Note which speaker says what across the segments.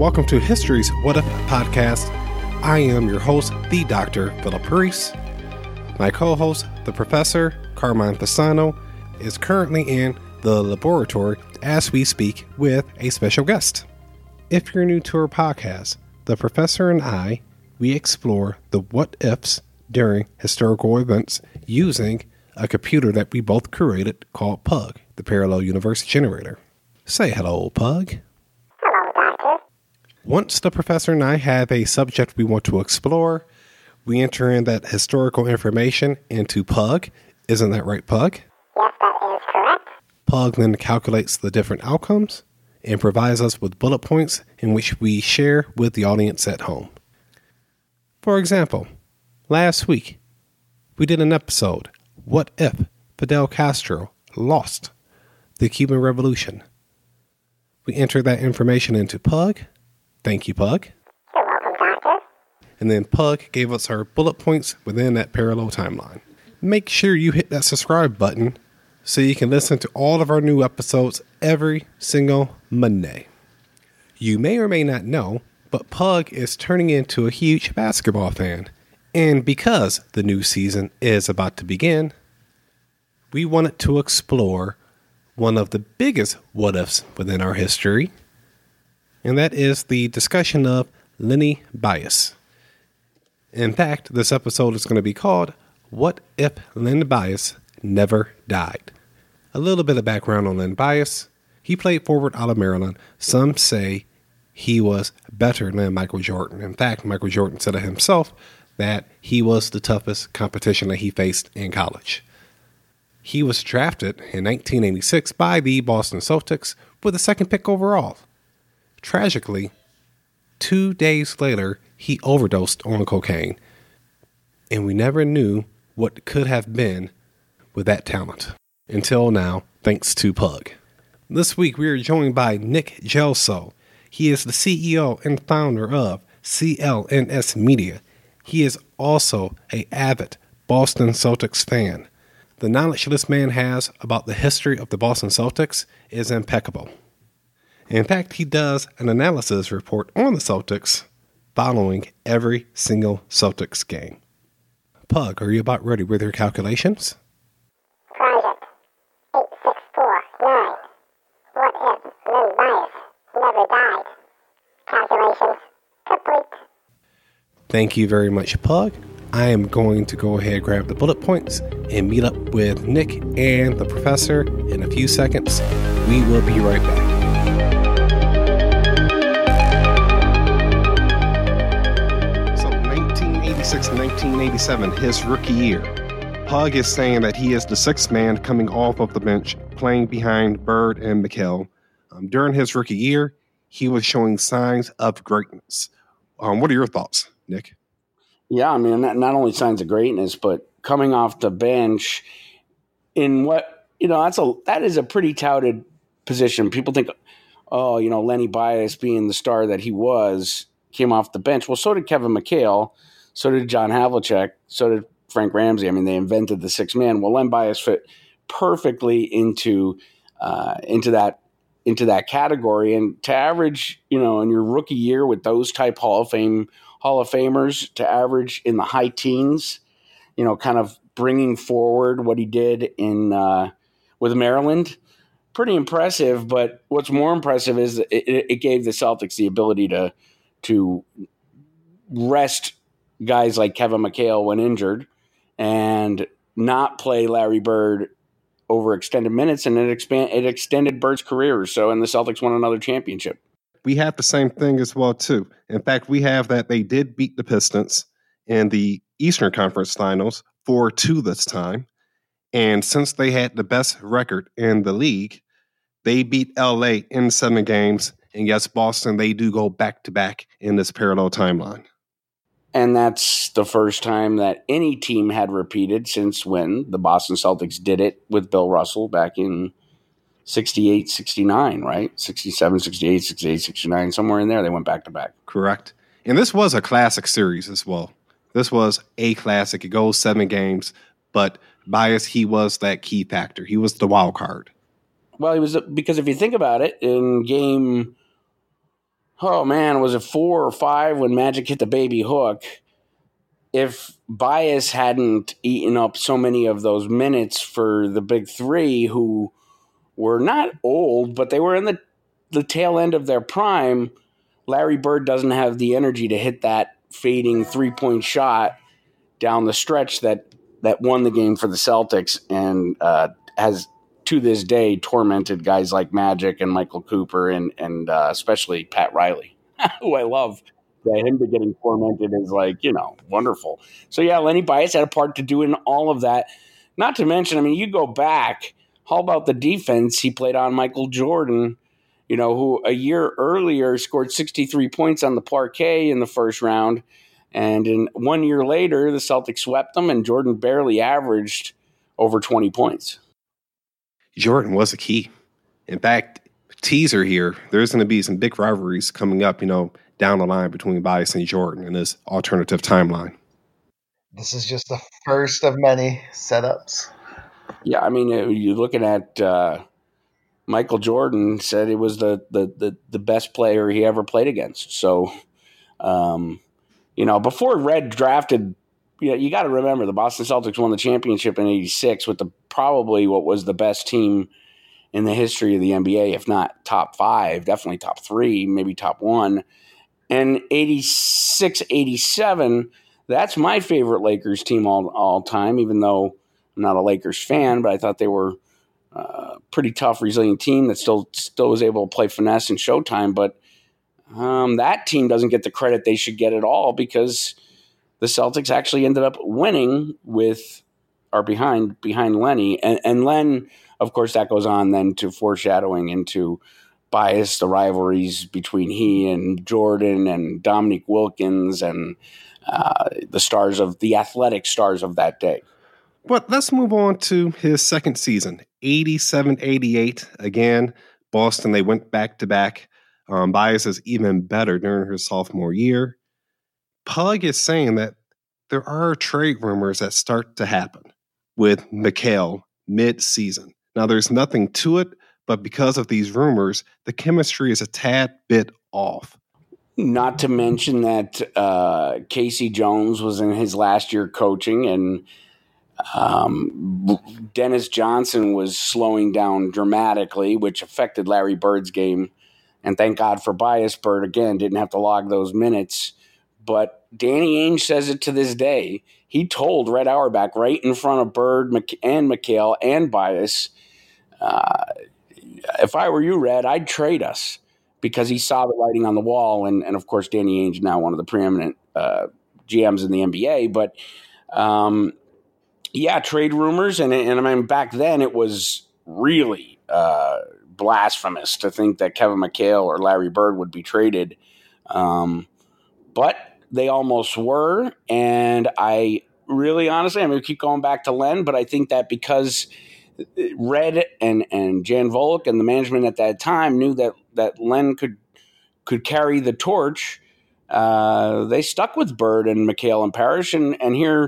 Speaker 1: welcome to History's What If podcast. I am your host, the Dr. Philip Parise. My co-host, the Professor Carmine Fasano, is currently in the laboratory as we speak with a special guest. If you're new to our podcast, the Professor and I, we explore the what ifs during historical events using a computer that we both created called Pug, the Parallel Universe Generator. Say hello, Pug.
Speaker 2: Hello, Doctor.
Speaker 1: Once the Professor and I have a subject we want to explore, we enter in that historical information into Pug. Isn't that right, Pug?
Speaker 2: Yes, that is correct.
Speaker 1: Pug then calculates the different outcomes and provides us with bullet points in which we share with the audience at home. For example, last week, we did an episode, What If Fidel Castro Lost the Cuban Revolution? We entered that information into Pug. Thank you, Pug.
Speaker 2: You're welcome, Doctor.
Speaker 1: And then Pug gave us our bullet points within that parallel timeline. Make sure you hit that subscribe button so you can listen to all of our new episodes every single Monday. You may or may not know, but Pug is turning into a huge basketball fan. And because the new season is about to begin, we wanted to explore one of the biggest what-ifs within our history, and that is the discussion of Lenny Bias. In fact, this episode is going to be called, What If Len Bias Never Died? A little bit of background on Len Bias. He played forward out of Maryland. Some say he was better than Michael Jordan. In fact, Michael Jordan said of himself that he was the toughest competition that he faced in college. He was drafted in 1986 by the Boston Celtics with the second pick overall. Tragically, 2 days later, he overdosed on cocaine. And we never knew what could have been with that talent. Until now, thanks to Pug. This week, we are joined by Nick Gelso. He is the CEO and founder of CLNS Media. He is also an avid Boston Celtics fan. The knowledge this man has about the history of the Boston Celtics is impeccable. In fact, he does an analysis report on the Celtics following every single Celtics game. Pug, are you about ready with your calculations?
Speaker 2: Project 8649. What if Len Bias never died? Calculations complete.
Speaker 1: Thank you very much, Pug. I am going to go ahead, grab the bullet points, and meet up with Nick and the Professor in a few seconds. We will be right back. So 1986 and 1987, his rookie year. Pug is saying that he is the sixth man coming off of the bench, playing behind Bird and McHale. During his rookie year, he was showing signs of greatness. What are your thoughts, Nick?
Speaker 3: Yeah, I mean, not only signs of greatness, but coming off the bench in what, that is a pretty touted position. People think, Lenny Bias being the star that he was, came off the bench. Well, so did Kevin McHale, so did John Havlicek, so did Frank Ramsey. I mean, they invented the sixth man. Well, Len Bias fit perfectly into that category. And to average, in your rookie year with those type Hall of Famers, to average in the high teens, kind of bringing forward what he did with Maryland, pretty impressive. But what's more impressive is it gave the Celtics the ability to rest guys like Kevin McHale when injured and not play Larry Bird over extended minutes, and it extended Bird's career. So, and the Celtics won another championship.
Speaker 1: We have the same thing as well, too. In fact, we have that they did beat the Pistons in the Eastern Conference Finals 4-2 this time. And since they had the best record in the league, they beat LA in 7 games. And yes, Boston, they do go back-to-back in this parallel timeline.
Speaker 3: And that's the first time that any team had repeated since when the Boston Celtics did it with Bill Russell back in 68, 69, right? 67, 68, 68, 69, somewhere in there, they went back to back.
Speaker 1: Correct. And this was a classic series as well. This was a classic. It goes 7 games, but Bias, he was that key factor. He was the wild card.
Speaker 3: Well, he was, because if you think about it, in game oh man, was it 4 or 5 when Magic hit the baby hook? If Bias hadn't eaten up so many of those minutes for the big three, who were not old, but they were in the tail end of their prime, Larry Bird doesn't have the energy to hit that fading 3-point shot down the stretch that won the game for the Celtics and has to this day tormented guys like Magic and Michael Cooper and especially Pat Riley, who I love. That him to getting tormented is wonderful. So yeah, Lenny Bias had a part to do in all of that. Not to mention, I mean, you go back, how about the defense he played on Michael Jordan, who a year earlier scored 63 points on the parquet in the first round. And in 1 year later, the Celtics swept them, and Jordan barely averaged over 20 points.
Speaker 1: Jordan was a key. In fact, teaser here, there's going to be some big rivalries coming up, down the line between Bias and Jordan in this alternative timeline.
Speaker 4: This is just the first of many setups.
Speaker 3: Yeah, I mean, you're looking at Michael Jordan said it was the best player he ever played against. So, before Red drafted, you got to remember the Boston Celtics won the championship in '86 with probably what was the best team in the history of the NBA, if not top 5, definitely top 3, maybe top 1. And 86, 87, that's my favorite Lakers team all time, even though I'm not a Lakers fan, but I thought they were a pretty tough, resilient team that still was able to play finesse and Showtime. But that team doesn't get the credit they should get at all because the Celtics actually ended up winning behind Lenny. And Len, of course, that goes on then to foreshadowing into Bias, the rivalries between he and Jordan and Dominique Wilkins and the athletic stars of that day.
Speaker 1: But let's move on to his second season, 87-88. Again, Boston, they went back-to-back. Bias is even better during his sophomore year. Pug is saying that there are trade rumors that start to happen with McHale mid-season. Now, there's nothing to it, but because of these rumors, the chemistry is a tad bit off.
Speaker 3: Not to mention that Casey Jones was in his last year coaching, and Dennis Johnson was slowing down dramatically, which affected Larry Bird's game. And thank God for Bias. Bird, again, didn't have to log those minutes. But Danny Ainge says it to this day. He told Red Auerbach right in front of Bird and McHale and Bias, if I were you, Red, I'd trade us, because he saw the writing on the wall. And of course, Danny Ainge, now one of the preeminent GMs in the NBA. But trade rumors. And I mean, back then it was really blasphemous to think that Kevin McHale or Larry Bird would be traded. But they almost were. And I really, honestly, I'm going to keep going back to Len, but I think that because Red and Jan Volek and the management at that time knew that Len could carry the torch, they stuck with Bird and McHale and Parrish. And here,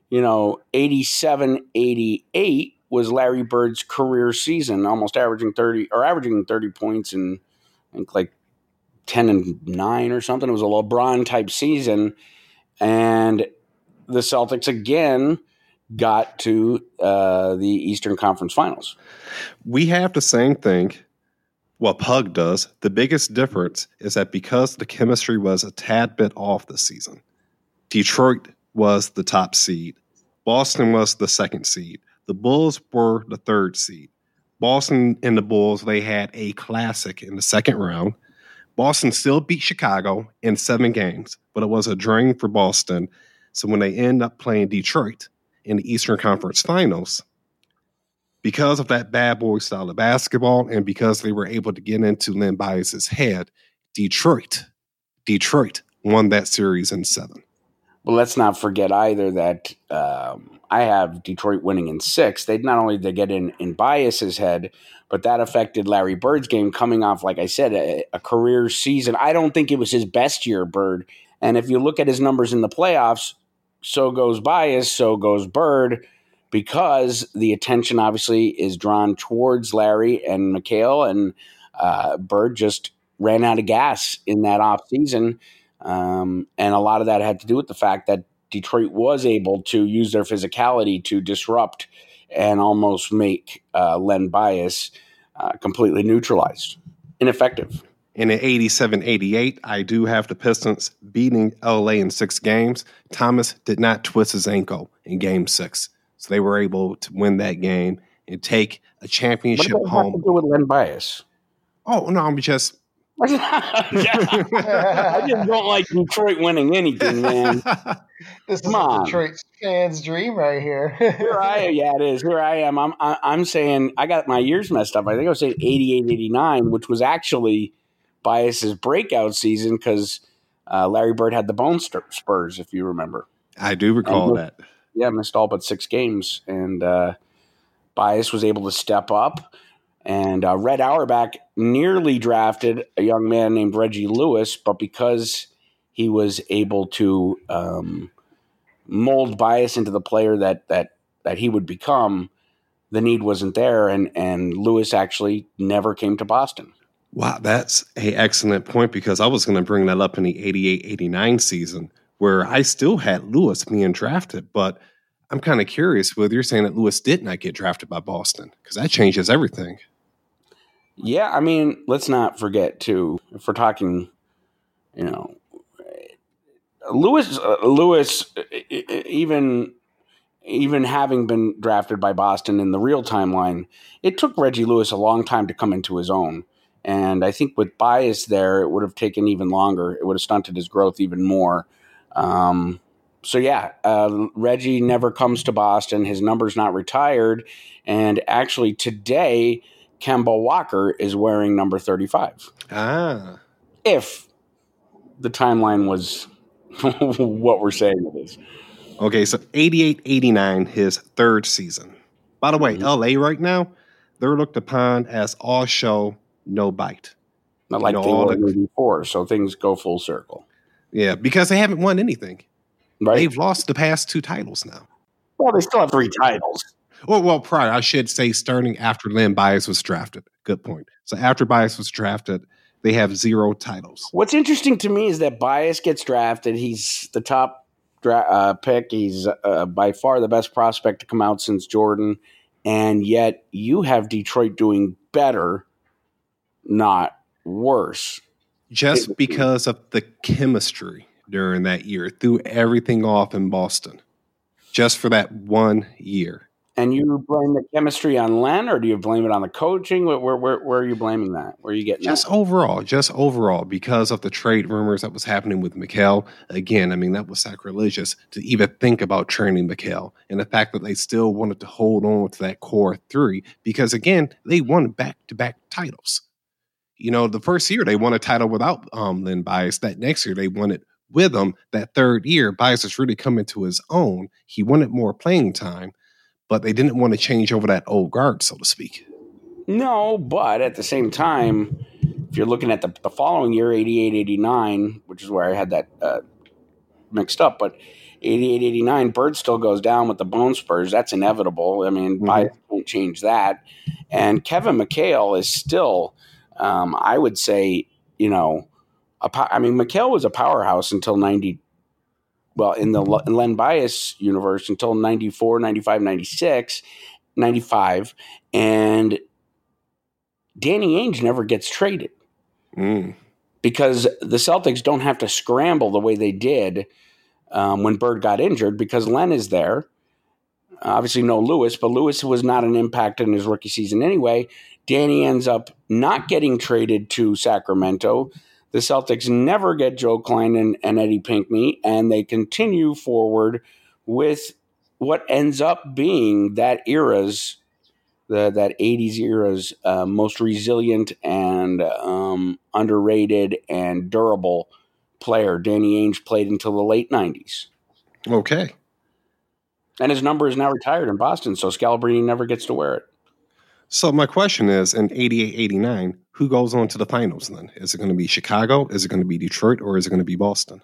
Speaker 3: 87, 88 was Larry Bird's career season, almost averaging 30 points in, I think, like 10 and 9 or something. It was a LeBron type season. And the Celtics again got to the Eastern Conference Finals.
Speaker 1: We have the same thing. Well, Pug does. The biggest difference is that because the chemistry was a tad bit off this season, Detroit was the top seed. Boston was the second seed. The Bulls were the third seed. Boston and the Bulls, they had a classic in the second round. Boston still beat Chicago in 7 games, but it was a drain for Boston. So when they end up playing Detroit in the Eastern Conference Finals, because of that bad boy style of basketball and because they were able to get into Len Bias's head, Detroit won that series in 7.
Speaker 3: Well, let's not forget either that I have Detroit winning in 6. Not only did they get in Bias's head, but that affected Larry Bird's game coming off, like I said, a career season. I don't think it was his best year, Bird. And if you look at his numbers in the playoffs, so goes Bias, so goes Bird, because the attention obviously is drawn towards Larry and McHale, and Bird just ran out of gas in that offseason. And a lot of that had to do with the fact that Detroit was able to use their physicality to disrupt and almost make Len Bias completely neutralized, ineffective.
Speaker 1: And in 87-88, I do have the Pistons beating LA in 6 games. Thomas did not twist his ankle in Game 6. So they were able to win that game and take a championship
Speaker 3: What does that
Speaker 1: home.
Speaker 3: have to do with Len Bias?
Speaker 1: Oh, no, I'm just...
Speaker 3: I just don't like Detroit winning anything, man.
Speaker 4: This
Speaker 3: Come
Speaker 4: is
Speaker 3: on.
Speaker 4: a Detroit fan's dream right here.
Speaker 3: Yeah, it is. Here I am. I'm saying I got my years messed up. I think I was saying 88, 89, which was actually Bias's breakout season because Larry Bird had the bone spurs, if you remember.
Speaker 1: I do recall that.
Speaker 3: Yeah, missed all but 6 games, and Bias was able to step up. And Red Auerbach nearly drafted a young man named Reggie Lewis, but because he was able to mold Bias into the player that he would become, the need wasn't there, and Lewis actually never came to Boston.
Speaker 1: Wow, that's an excellent point because I was going to bring that up in the 88-89 season where I still had Lewis being drafted, but I'm kind of curious whether you're saying that Lewis did not get drafted by Boston because that changes everything.
Speaker 3: Yeah, I mean, let's not forget, too, if we're talking, Lewis, even having been drafted by Boston in the real timeline, it took Reggie Lewis a long time to come into his own. And I think with Bias there, it would have taken even longer. It would have stunted his growth even more. Reggie never comes to Boston. His number's not retired. And actually today, Kemba Walker is wearing number 35.
Speaker 1: Ah.
Speaker 3: If the timeline was what we're saying it is.
Speaker 1: Okay, so 88-89, his 3rd season. By the way, LA right now, they're looked upon as all show, no bite.
Speaker 3: Not like they were before, so things go full circle.
Speaker 1: Yeah, because they haven't won anything.
Speaker 3: Right?
Speaker 1: They've lost the past 2 titles now.
Speaker 3: Well, they still have 3 titles.
Speaker 1: Well, prior, I should say, starting after Len Bias was drafted. Good point. So after Bias was drafted, they have 0 titles.
Speaker 3: What's interesting to me is that Bias gets drafted. He's the top pick. He's by far the best prospect to come out since Jordan. And yet you have Detroit doing better, not worse.
Speaker 1: Just because of the chemistry during that year, threw everything off in Boston. Just for that 1 year.
Speaker 3: And you blame the chemistry on Len, or do you blame it on the coaching? Where are you blaming that? Where are you getting
Speaker 1: just
Speaker 3: that?
Speaker 1: overall, because of the trade rumors that was happening with Mikal. Again, I mean, that was sacrilegious to even think about trading Mikal, and the fact that they still wanted to hold on to that core 3 because, again, they won back-to-back titles. The first year they won a title without Len Bias. That next year they won it with him. That 3rd year, Bias was really coming to his own. He wanted more playing time. But they didn't want to change over that old guard, so to speak.
Speaker 3: No, but at the same time, if you're looking at the following year, 88-89, which is where I had that mixed up, but 88-89, Bird still goes down with the bone spurs. That's inevitable. I mean, Bias won't change that. And Kevin McHale is still, I would say, McHale was a powerhouse until 90. Well, in the Len Bias universe until 94, 95, 96, 95. And Danny Ainge never gets traded because the Celtics don't have to scramble the way they did when Bird got injured because Len is there. Obviously, no Lewis, but Lewis was not an impact in his rookie season anyway. Danny ends up not getting traded to Sacramento. The Celtics never get Joe Klein and Eddie Pinckney, and they continue forward with what ends up being that 80s era's most resilient and underrated and durable player. Danny Ainge played until the late 90s.
Speaker 1: Okay.
Speaker 3: And his number is now retired in Boston, so Scalabrine never gets to wear it.
Speaker 1: So my question is, in 88-89, who goes on to the finals then? Is it going to be Chicago? Is it going to be Detroit? Or is it going to be Boston?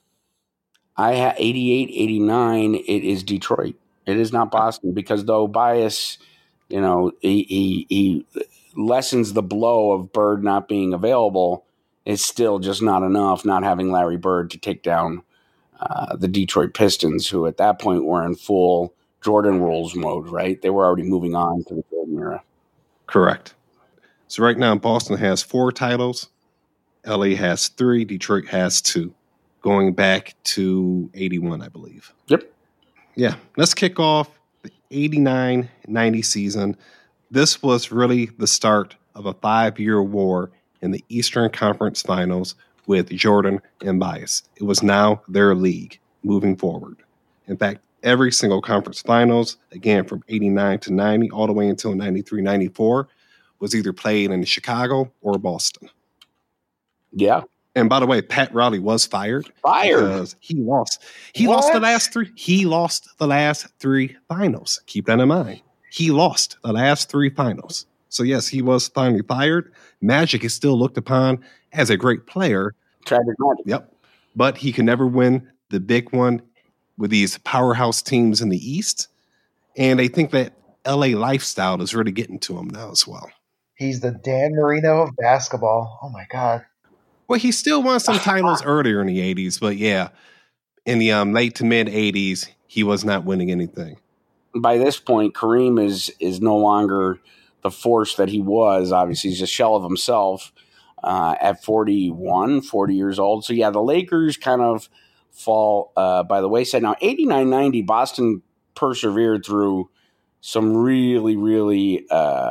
Speaker 3: I have 88-89, it is Detroit. It is not Boston because though Bias, he lessens the blow of Bird not being available, is still just not enough, not having Larry Bird to take down the Detroit Pistons, who at that point were in full Jordan rules mode, right? They were already moving on to the Jordan era.
Speaker 1: Correct. So right now, Boston has 4 titles. LA has 3. Detroit has 2. Going back to 81, I believe.
Speaker 3: Yep.
Speaker 1: Yeah. Let's kick off the 89-90 season. This was really the start of a 5-year war in the Eastern Conference Finals with Jordan and Bias. It was now their league moving forward. In fact, every single conference finals, again from 89 to 90, all the way until 93-94, was either played in Chicago or Boston.
Speaker 3: Yeah.
Speaker 1: And by the way, Pat Riley was fired.
Speaker 3: Fired.
Speaker 1: Because he lost. He lost the last 3. He lost the last 3 finals. Keep that in mind. He lost the last 3 finals. So yes, he was finally fired. Magic is still looked upon as a great player.
Speaker 3: Tragic Magic.
Speaker 1: Yep. But he could never win the big one with these powerhouse teams in the East. And I think that LA lifestyle is really getting to him now as well.
Speaker 4: He's the Dan Marino of basketball. Oh my God.
Speaker 1: Well, he still won some titles earlier in the 80s, but yeah, in the late to mid 80s, he was not winning anything.
Speaker 3: By this point, Kareem is no longer the force that he was. Obviously, he's a shell of himself at 40 years old. So yeah, the Lakers kind of fall by the wayside. Now, 89-90, Boston persevered through some really, really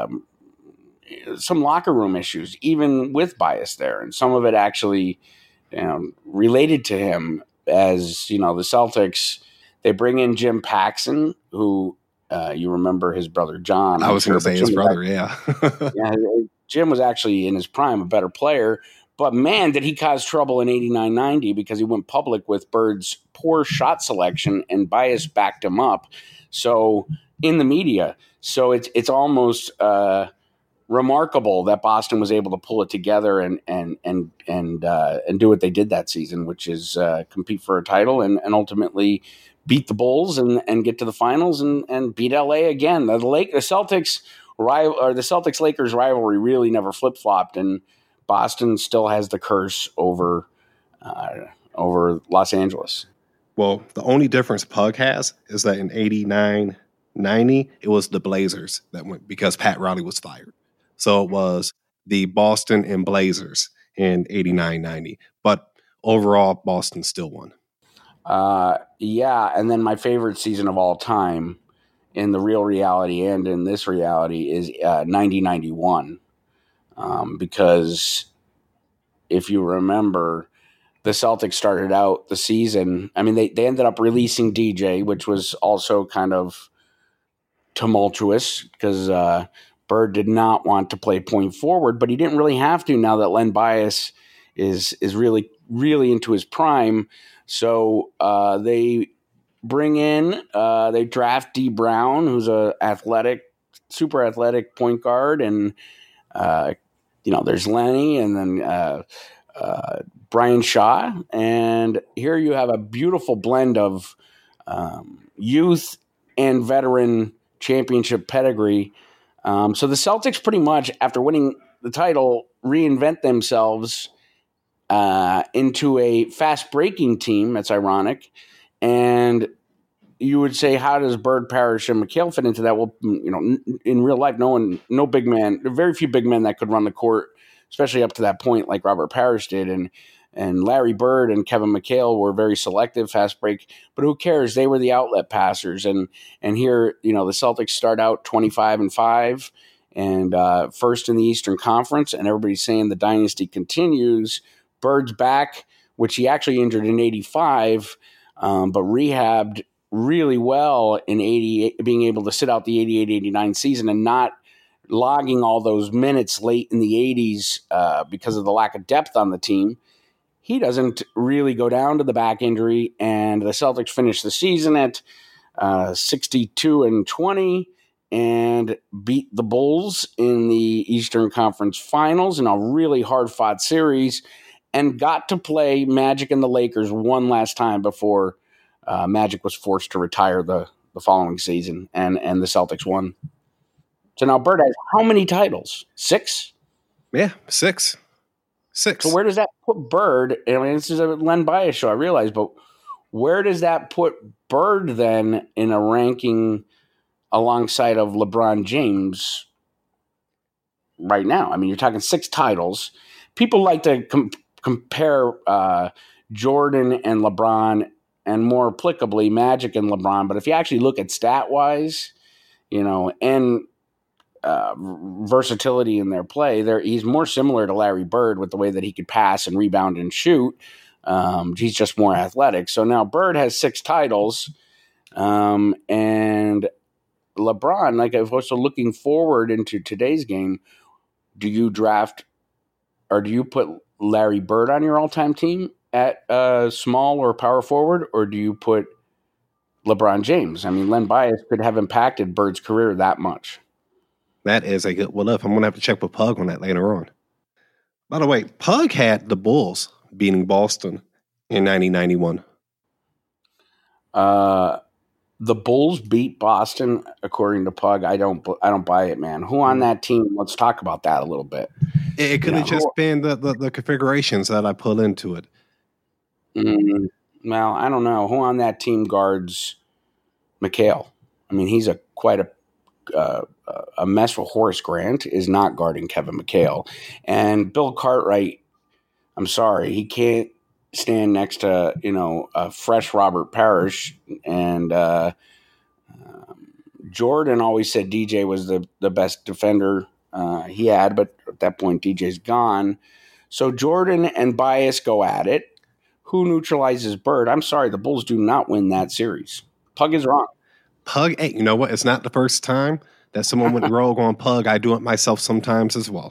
Speaker 3: some locker room issues, even with Bias there. And some of it actually related to him as, the Celtics, they bring in Jim Paxson, who you remember his brother John.
Speaker 1: I was going to say his brother, yeah.
Speaker 3: Yeah. Jim was actually in his prime a better player. But man, did he cause trouble in 89-90 because he went public with Bird's poor shot selection and Bias backed him up. So in the media, so it's almost remarkable that Boston was able to pull it together and do what they did that season, which is compete for a title and ultimately beat the Bulls and get to the finals and beat LA again. The Celtics Lakers rivalry really never flip flopped, and Boston still has the curse over Los Angeles.
Speaker 1: Well, the only difference Pug has is that in 89-90, it was the Blazers that went because Pat Riley was fired. So it was the Boston and Blazers in 89-90. But overall, Boston still won.
Speaker 3: Yeah, and then my favorite season of all time in the real reality and in this reality is 90-91. Because if you remember, the Celtics started out the season. I mean, they ended up releasing DJ, which was also kind of tumultuous because Bird did not want to play point forward, but he didn't really have to now that Len Bias is really, really into his prime. So they they draft D Brown, who's a super athletic point guard, and there's Lenny, and then Brian Shaw, and here you have a beautiful blend of youth and veteran championship pedigree. So the Celtics pretty much, after winning the title, reinvent themselves into a fast-breaking team. That's ironic. And you would say, how does Bird, Parrish, and McHale fit into that? Well, in real life, no big man, very few big men that could run the court, especially up to that point, like Robert Parrish did. And Larry Bird and Kevin McHale were very selective, fast break. But who cares? They were the outlet passers. And here, the Celtics start out 25-5 and first in the Eastern Conference. And everybody's saying the dynasty continues. Bird's back, which he actually injured in 85, but rehabbed really well in 88, being able to sit out the 88-89 season and not logging all those minutes late in the 80s because of the lack of depth on the team. He doesn't really go down to the back injury, and the Celtics finish the season at 62-20 and beat the Bulls in the Eastern Conference Finals in a really hard-fought series and got to play Magic and the Lakers one last time before Magic was forced to retire the following season, and the Celtics won. So now Bird has how many titles? 6?
Speaker 1: Yeah, 6. 6.
Speaker 3: So where does that put Bird? I mean, this is a Len Bias show, I realize, but where does that put Bird then in a ranking alongside of LeBron James right now? I mean, you're talking 6 titles. People like to compare Jordan and LeBron, and more applicably Magic and LeBron. But if you actually look at stat-wise, and versatility in their play, he's more similar to Larry Bird with the way that he could pass and rebound and shoot. He's just more athletic. So now Bird has 6 titles, and LeBron, like I was also looking forward into today's game, do you draft or do you put Larry Bird on your all-time team at small or power forward, or do you put LeBron James? I mean, Len Bias could have impacted Bird's career that much.
Speaker 1: That is a good one up. I'm going to have to check with Pug on that later on. By the way, Pug had the Bulls beating Boston in 1991.
Speaker 3: The Bulls beat Boston, according to Pug. I don't buy it, man. Who on that team? Let's talk about that a little bit.
Speaker 1: It could have just been the configurations that I put into it.
Speaker 3: Well, I don't know. Who on that team guards McHale? I mean, he's quite a mess for Horace Grant is not guarding Kevin McHale. And Bill Cartwright, I'm sorry, he can't stand next to, a fresh Robert Parrish. And Jordan always said DJ was the best defender he had, but at that point DJ's gone. So Jordan and Bias go at it. Who neutralizes Bird? I'm sorry, the Bulls do not win that series. Pug is wrong.
Speaker 1: Pug, hey, you know what? It's not the first time that someone went rogue on Pug. I do it myself sometimes as well.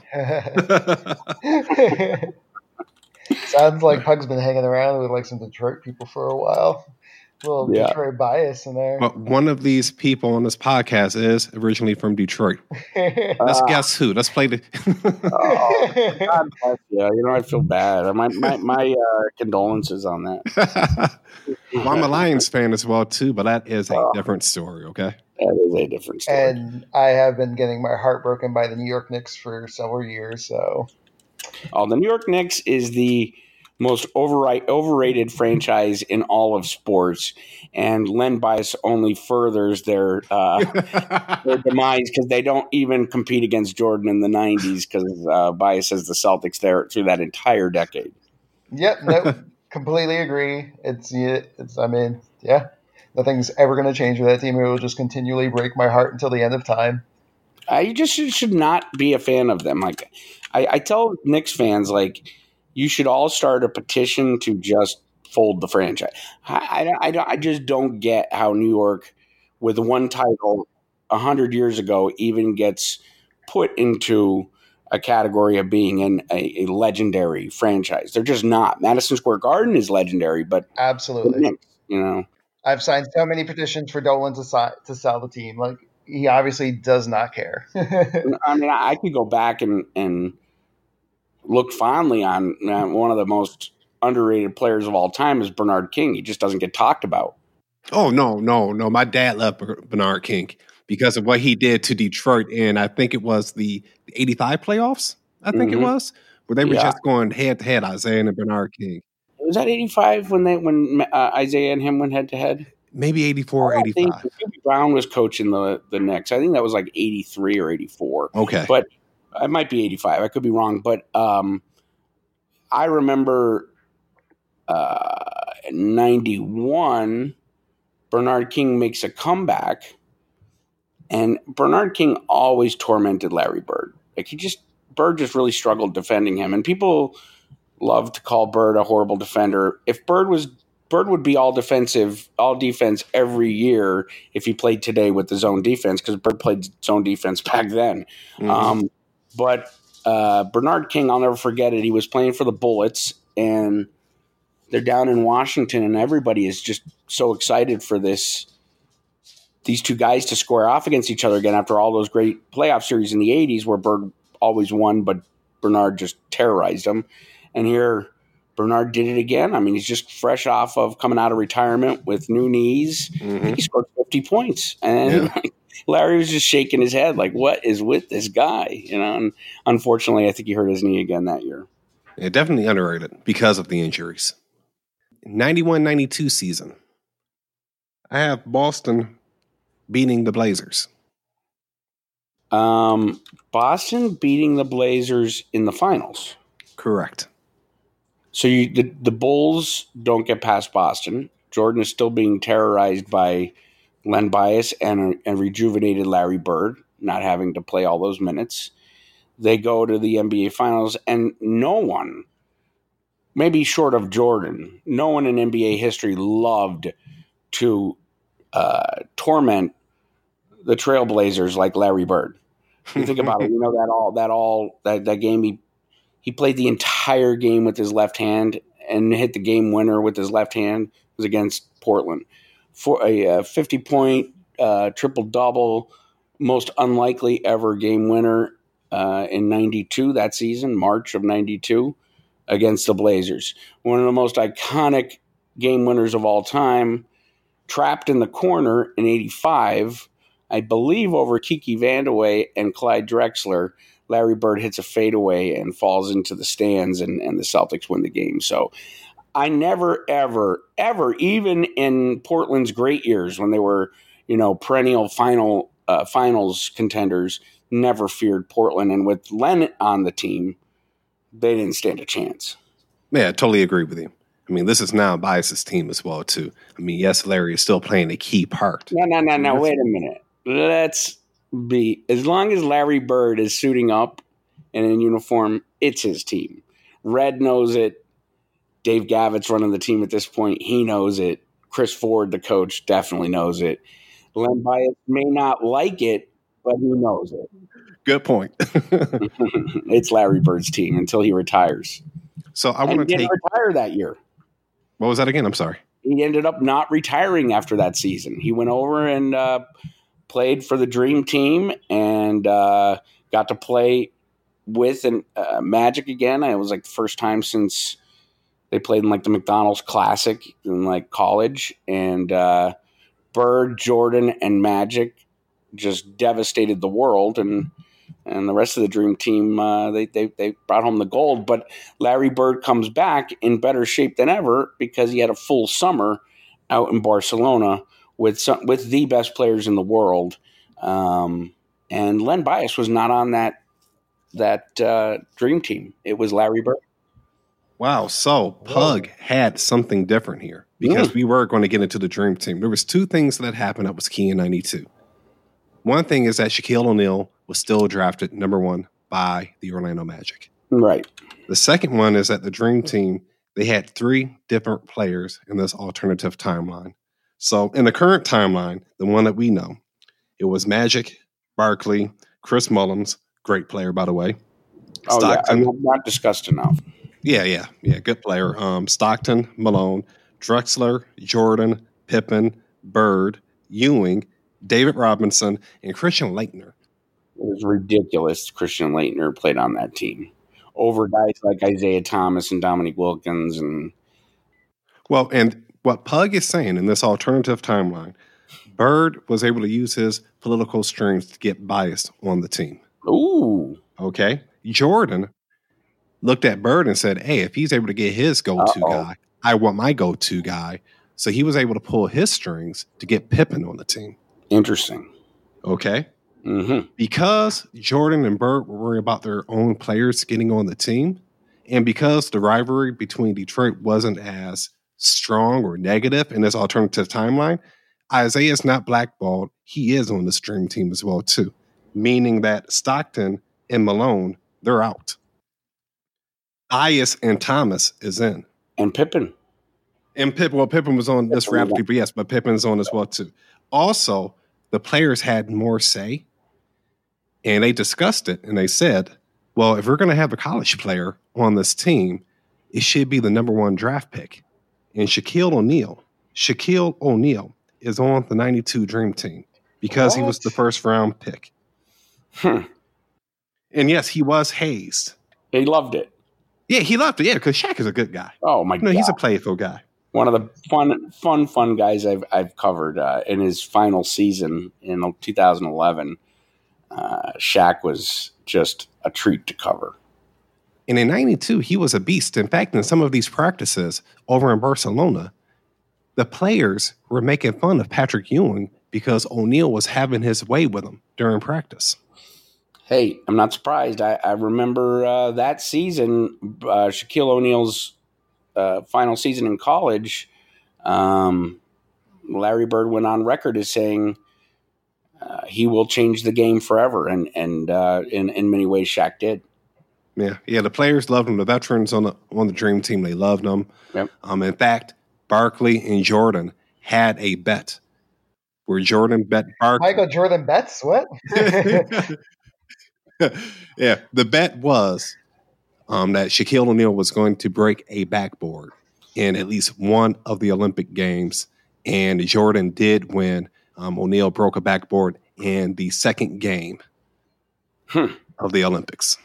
Speaker 4: Sounds like Pug's been hanging around with some Detroit people for a while. A little Detroit bias in there.
Speaker 1: But one of these people on this podcast is originally from Detroit. Let's guess who. Let's play the.
Speaker 3: God bless you. I feel bad. My condolences on that.
Speaker 1: Well, I'm a Lions fan as well too, but that is a different story. Okay,
Speaker 3: that is a different story.
Speaker 4: And I have been getting my heart broken by the New York Knicks for several years. So,
Speaker 3: the New York Knicks is the most overrated franchise in all of sports, and Len Bias only furthers their demise because they don't even compete against Jordan in the 90s because Bias has the Celtics there through that entire decade.
Speaker 4: Yep, no, completely agree. Nothing's ever going to change with that team. It will just continually break my heart until the end of time.
Speaker 3: You just should not be a fan of them. Like I tell Knicks fans, you should all start a petition to just fold the franchise. I just don't get how New York, with one title 100 years ago, even gets put into a category of being a legendary franchise. They're just not. Madison Square Garden is legendary, but
Speaker 4: absolutely,
Speaker 3: Knicks,
Speaker 4: I've signed so many petitions for Dolan to sell the team. He obviously does not care.
Speaker 3: I mean, I could go back and look fondly on one of the most underrated players of all time is Bernard King. He just doesn't get talked about.
Speaker 1: Oh, no. My dad loved Bernard King because of what he did to Detroit. And I think it was the 85 playoffs, I think it was, where they were just going head to head, Isaiah and Bernard King.
Speaker 3: Was that 85 when Isaiah and him went head to head?
Speaker 1: Maybe 84 or 85.
Speaker 3: Hubie Brown was coaching the Knicks. I think that was 83 or 84.
Speaker 1: Okay.
Speaker 3: But it might be 85. I could be wrong. But I remember in 91, Bernard King makes a comeback. And Bernard King always tormented Larry Bird. Bird just really struggled defending him. And people love to call Bird a horrible defender. If Bird would be all defense every year if he played today with the zone defense, because Bird played zone defense back then. Mm-hmm. But Bernard King, I'll never forget it. He was playing for the Bullets, and they're down in Washington, and everybody is just so excited for these two guys to square off against each other again after all those great playoff series in the 80s where Bird always won, but Bernard just terrorized him. And here Bernard did it again. I mean, he's just fresh off of coming out of retirement with new knees. Mm-hmm. He scored 50 points. And Larry was just shaking his head like, what is with this guy? And unfortunately, I think he hurt his knee again that year.
Speaker 1: Yeah, definitely underrated because of the injuries. 91-92 season. I have Boston beating the Blazers.
Speaker 3: Boston beating the Blazers in the finals.
Speaker 1: Correct.
Speaker 3: So the Bulls don't get past Boston. Jordan is still being terrorized by Len Bias and rejuvenated Larry Bird, not having to play all those minutes. They go to the NBA Finals, and no one, maybe short of Jordan, no one in NBA history loved to torment the Trailblazers like Larry Bird. You think about it, that game he played the entire game with his left hand and hit the game winner with his left hand. It was against Portland. For a 50-point triple-double, most unlikely ever game winner in 92 that season, March of 92, against the Blazers. One of the most iconic game winners of all time, trapped in the corner in 85, I believe over Kiki Vandeweghe and Clyde Drexler. Larry Bird hits a fadeaway and falls into the stands, and the Celtics win the game. So I never, ever, ever, even in Portland's great years when they were, perennial finals contenders, never feared Portland. And with Len on the team, they didn't stand a chance.
Speaker 1: Yeah, I totally agree with you. I mean, this is now Bias's team as well, too. I mean, yes, Larry is still playing a key part.
Speaker 3: No, wait a minute. Let's be, as long as Larry Bird is suiting up and in uniform, it's his team. Red knows it. Dave Gavitt's running the team at this point. He knows it. Chris Ford, the coach, definitely knows it. Len Bias may not like it, but he knows it.
Speaker 1: Good point.
Speaker 3: It's Larry Bird's team until he retires.
Speaker 1: So I want to
Speaker 3: retire that year.
Speaker 1: What was that again? I'm sorry.
Speaker 3: He ended up not retiring after that season. He went over and played for the Dream Team and got to play with Magic again. It was like the first time since they played in like the McDonald's Classic in like college. And Bird, Jordan, and Magic just devastated the world. And the rest of the Dream Team, they brought home the gold. But Larry Bird comes back in better shape than ever because he had a full summer out in Barcelona with the best players in the world. And Len Bias was not on that Dream Team. It was Larry Bird.
Speaker 1: Wow. So Pug had something different here because we were going to get into the Dream Team. There was two things that happened that was key in 92. One thing is that Shaquille O'Neal was still drafted number 1 by the Orlando Magic.
Speaker 3: Right.
Speaker 1: The second one is that the Dream Team, they had 3 different players in this alternative timeline. So in the current timeline, the one that we know, it was Magic, Barkley, Chris Mullins, great player, by the way.
Speaker 3: Stockton. Yeah, not discussed enough.
Speaker 1: Yeah, good player. Stockton, Malone, Drexler, Jordan, Pippen, Bird, Ewing, David Robinson, and Christian Laettner.
Speaker 3: It was ridiculous. Christian Laettner played on that team over guys like Isaiah Thomas and Dominique Wilkins. And
Speaker 1: what Pug is saying in this alternative timeline, Bird was able to use his political strings to get Bias on the team.
Speaker 3: Ooh.
Speaker 1: Okay. Jordan looked at Bird and said, hey, if he's able to get his go-to guy, I want my go-to guy. So he was able to pull his strings to get Pippen on the team.
Speaker 3: Interesting.
Speaker 1: Okay.
Speaker 3: Mm-hmm.
Speaker 1: Because Jordan and Bird were worried about their own players getting on the team, and because the rivalry between Detroit wasn't as strong or negative in this alternative timeline, Isaiah's not blackballed. He is on the Dream Team as well, too. Meaning that Stockton and Malone, they're out. Bias and Thomas is in.
Speaker 3: And Pippen.
Speaker 1: Pippen was on this rapidly, but yes, but Pippen's on as well, too. Also, the players had more say, and they discussed it, and they said, well, if we're going to have a college player on this team, it should be the number 1 draft pick. And Shaquille O'Neal is on the 92 Dream Team because he was the first round pick. And yes, he was hazed.
Speaker 3: He loved it.
Speaker 1: Yeah, he loved it. Yeah, because Shaq is a good guy.
Speaker 3: Oh, my God.
Speaker 1: He's a playful guy.
Speaker 3: One of the fun guys I've covered in his final season in 2011. Shaq was just a treat to cover.
Speaker 1: And in 92, he was a beast. In fact, in some of these practices over in Barcelona, the players were making fun of Patrick Ewing because O'Neal was having his way with him during practice.
Speaker 3: Hey, I'm not surprised. I remember that season, Shaquille O'Neal's final season in college. Larry Bird went on record as saying he will change the game forever, and in many ways, Shaq did.
Speaker 1: Yeah. The players loved him. The veterans on the Dream Team, they loved him.
Speaker 3: Yep.
Speaker 1: In fact, Barkley and Jordan had a bet where Jordan bet Barkley.
Speaker 4: Michael Jordan bets what?
Speaker 1: Yeah, the bet was that Shaquille O'Neal was going to break a backboard in at least one of the Olympic Games, and Jordan did win. O'Neal broke a backboard in the second game of the Olympics.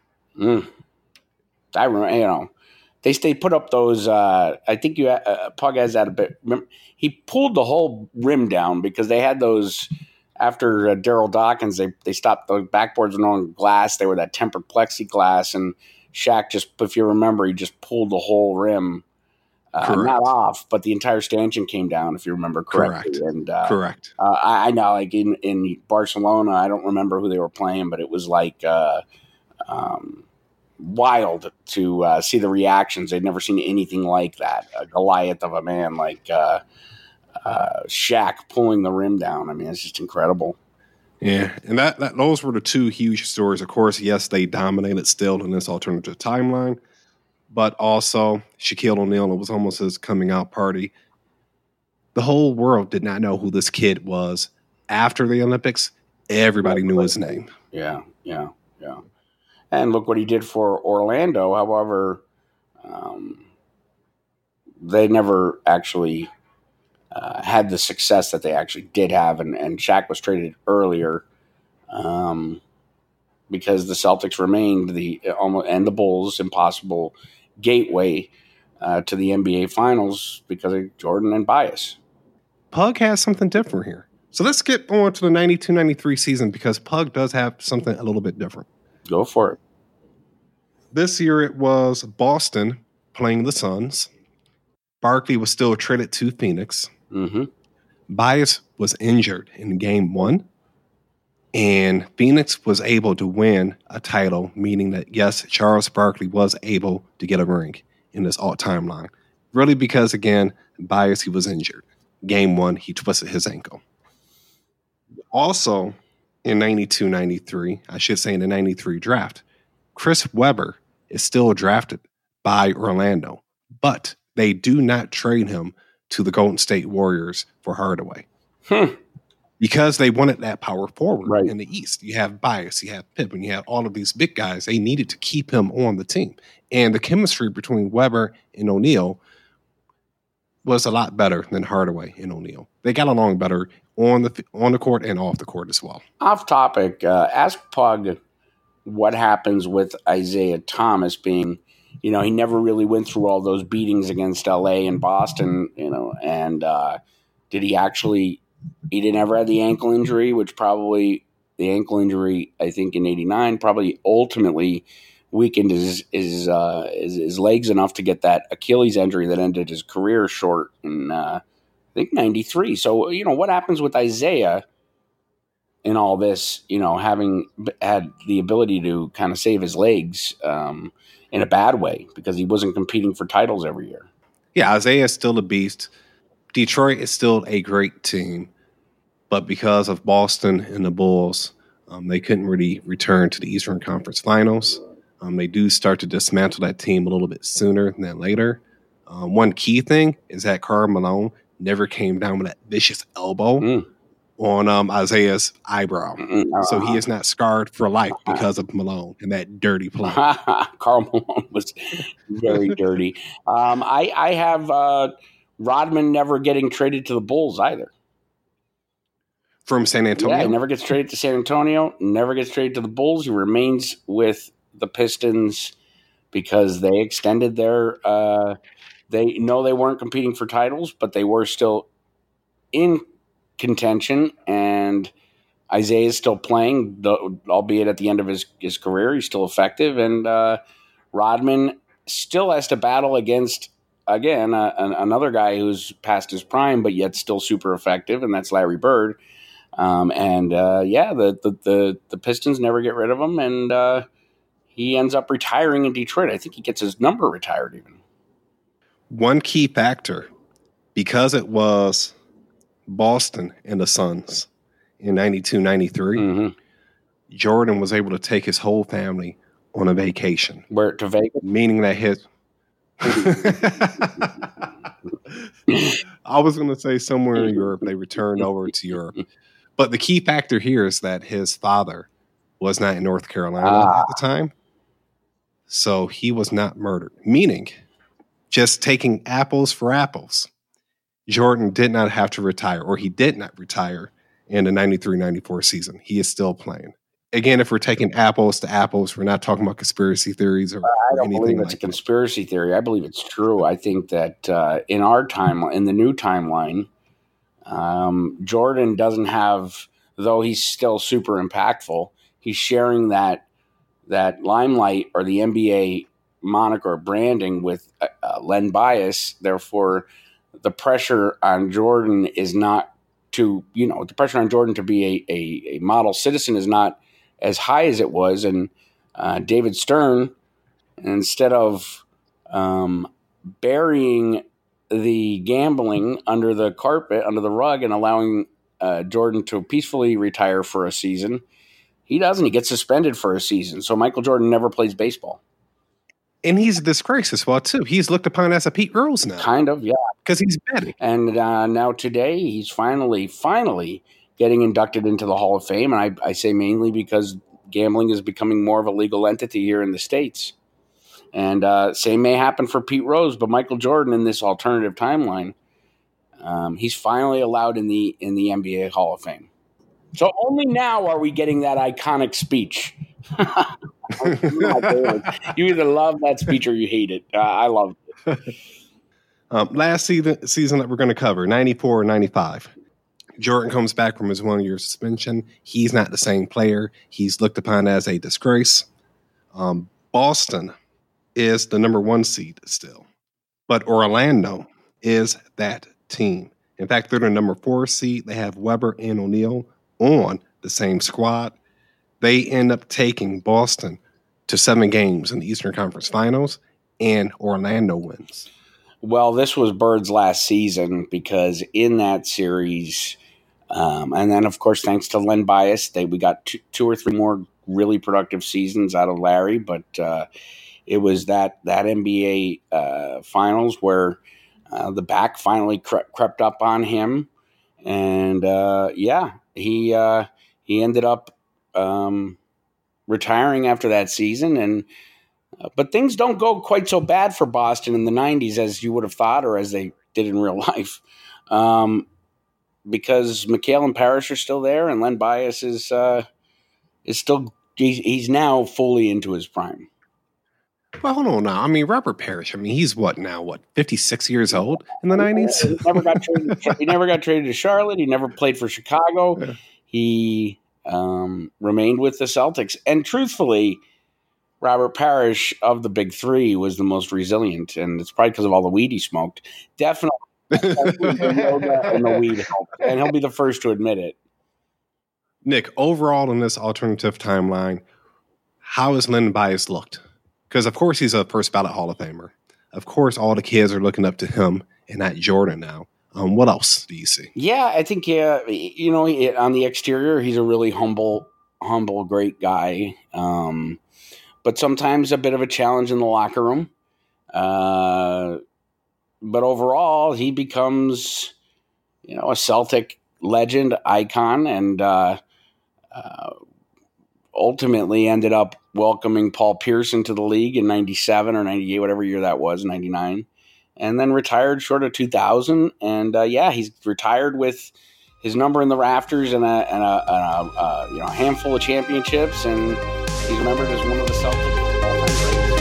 Speaker 3: I remember, they put up those. I think Pug has that a bit. Remember, he pulled the whole rim down because they had those after Daryl Dawkins. They stopped the backboards on glass. They were that tempered plexiglass, and Shaq just, if you remember, he just pulled the whole rim. Not off, but the entire stanchion came down, if you remember correctly.
Speaker 1: Correct.
Speaker 3: I know, like in Barcelona, I don't remember who they were playing, but it was like wild to see the reactions. They'd never seen anything like that. A Goliath of a man like Shaq pulling the rim down. I mean, it's just incredible.
Speaker 1: Yeah, and those were the two huge stories. Of course, yes, they dominated still in this alternative timeline. But also, Shaquille O'Neal, it was almost his coming out party. The whole world did not know who this kid was. After the Olympics, everybody knew his name.
Speaker 3: Yeah. And look what he did for Orlando. However, they never actually had the success that they actually did have. And Shaq was traded earlier because the Celtics remained and the Bulls impossible gateway to the NBA Finals because of Jordan and bias.
Speaker 1: Pug has something different here. So let's get on to the 92-93 season because Pug does have something a little bit different.
Speaker 3: Go for it.
Speaker 1: This year it was Boston playing the Suns. Barkley was still traded to Phoenix.
Speaker 3: Mm-hmm.
Speaker 1: Bias was injured in game one. And Phoenix was able to win a title, meaning that, yes, Charles Barkley was able to get a ring in this alt timeline. Really because, again, Bias, he was injured. Game one, he twisted his ankle. Also, in 92-93, I should say in the 93 draft, Chris Webber is still drafted by Orlando, but they do not trade him to the Golden State Warriors for Hardaway. Because they wanted that power forward in the East. You have Bias, you have Pippen, you have all of these big guys. They needed to keep him on the team. And the chemistry between Webber and O'Neal was a lot better than Hardaway and O'Neal. They got along better on the court and off the court as well.
Speaker 3: Off topic, ask Pug what happens with Isaiah Thomas being, he never really went through all those beatings against LA and Boston, and did he actually... He didn't ever have the ankle injury, which probably the ankle injury, I think in '89, probably ultimately weakened his legs enough to get that Achilles injury that ended his career short in I think '93. So what happens with Isaiah in all this? Having had the ability to kind of save his legs in a bad way because he wasn't competing for titles every year.
Speaker 1: Yeah, Isaiah is still a beast. Detroit is still a great team. But because of Boston and the Bulls, they couldn't really return to the Eastern Conference Finals. They do start to dismantle that team a little bit sooner than later. One key thing is that Karl Malone never came down with that vicious elbow on Isaiah's eyebrow. So he is not scarred for life because of Malone and that dirty play.
Speaker 3: Karl Malone was very dirty. I have Rodman never getting traded to the Bulls either.
Speaker 1: From San Antonio?
Speaker 3: Yeah, he never gets traded to San Antonio, never gets traded to the Bulls. He remains with the Pistons because they extended their they weren't competing for titles, but they were still in contention, and Isaiah is still playing, albeit at the end of his career. He's still effective, and Rodman still has to battle against, again, another guy who's past his prime, but yet still super effective, and that's Larry Bird. The Pistons never get rid of him, and he ends up retiring in Detroit. I think he gets his number retired even.
Speaker 1: One key factor, because it was Boston and the Suns in 92, 93, Jordan was able to take his whole family on a vacation.
Speaker 3: Where, to Vegas?
Speaker 1: Meaning that his... I was going to say somewhere in Europe, they returned over to Europe. But the key factor here is that his father was not in North Carolina at the time. So he was not murdered. Meaning, just taking apples for apples, Jordan did not have to retire, or he did not retire in the 93-94 season. He is still playing. Again, if we're taking apples to apples, we're not talking about conspiracy theories or
Speaker 3: I don't
Speaker 1: anything
Speaker 3: believe
Speaker 1: like
Speaker 3: it's a conspiracy theory. I believe it's true. I think that in our time, in the new timeline, Jordan doesn't have, though he's still super impactful, he's sharing that limelight or the NBA moniker branding with Len Bias. Therefore, the pressure on Jordan is not to, the pressure on Jordan to be a model citizen is not as high as it was. And David Stern, instead of burying the gambling under the carpet, under the rug, and allowing Jordan to peacefully retire for a season, he doesn't. He gets suspended for a season. So Michael Jordan never plays baseball.
Speaker 1: And he's a disgrace as well, too. He's looked upon as a Pete Rose now.
Speaker 3: Kind of, yeah.
Speaker 1: Because he's betting.
Speaker 3: And now today, he's finally getting inducted into the Hall of Fame. And I say mainly because gambling is becoming more of a legal entity here in the States. And same may happen for Pete Rose, but Michael Jordan in this alternative timeline, he's finally allowed in the NBA Hall of Fame. So only now are we getting that iconic speech. You either love that speech or you hate it. I love it.
Speaker 1: Last season that we're going to cover, 94-95. Jordan comes back from his 1-year suspension. He's not the same player. He's looked upon as a disgrace. Boston is the number 1 seed still. But Orlando is that team. In fact, they're the number 4 seed. They have Webber and O'Neal on the same squad. They end up taking Boston to 7 games in the Eastern Conference Finals, and Orlando wins.
Speaker 3: Well, this was Bird's last season because in that series, and then, of course, thanks to Len Bias, we got 2 or 3 more really productive seasons out of Larry, but it was that NBA Finals where the back finally crept up on him, and he ended up retiring after that season, and but things don't go quite so bad for Boston in the 90s as you would have thought, or as they did in real life, because McHale and Parrish are still there, and Len Bias is still he's now fully into his prime.
Speaker 1: Well, hold on now. I mean, Robert Parrish. I mean, he's 56 years old in the 90s.
Speaker 3: He never got traded to Charlotte. He never played for Chicago. Yeah. He remained with the Celtics. And truthfully, Robert Parrish of the big 3 was the most resilient, and it's probably because of all the weed he smoked. Definitely, and the weed helped, and he'll be the first to admit it.
Speaker 1: Nick, overall in this alternative timeline, how has Len Bias looked? Because, of course, he's a first ballot Hall of Famer. Of course, all the kids are looking up to him and not Jordan now. What else do you see?
Speaker 3: Yeah, I think, on the exterior, he's a really humble, great guy. But sometimes a bit of a challenge in the locker room. But overall, he becomes, a Celtic legend, icon, and ultimately ended up welcoming Paul Pierce into the league in 97 or 98, whatever year that was, 99. And then retired short of 2000. And he's retired with his number in the rafters and a handful of championships. And he's remembered as one of the Celtics all-time greats.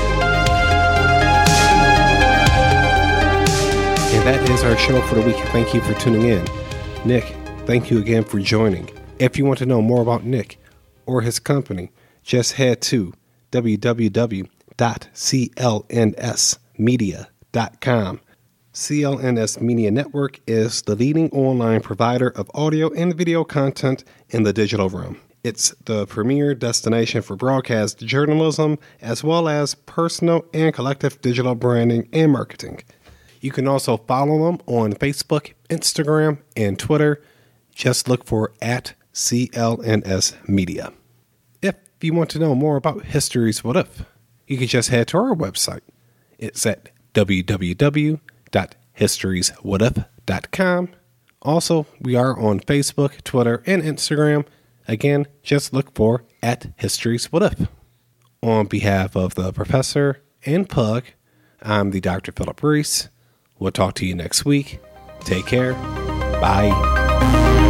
Speaker 1: And that is our show for the week. Thank you for tuning in. Nick, thank you again for joining. If you want to know more about Nick or his company, just head to www.nickandnick.com www.clnsmedia.com. CLNS Media Network is the leading online provider of audio and video content in the digital realm. It's the premier destination for broadcast journalism, as well as personal and collective digital branding and marketing. You can also follow them on Facebook, Instagram, and Twitter. Just look for @CLNS Media. If you want to know more about History's What If, you can just head to our website. It's at www.historieswhatif.com. Also, we are on Facebook, Twitter, and Instagram. Again, just look for @HistoriesWhatIf. On behalf of the professor and Pug, I'm the Dr. Philip Reese. We'll talk to you next week. Take care. Bye.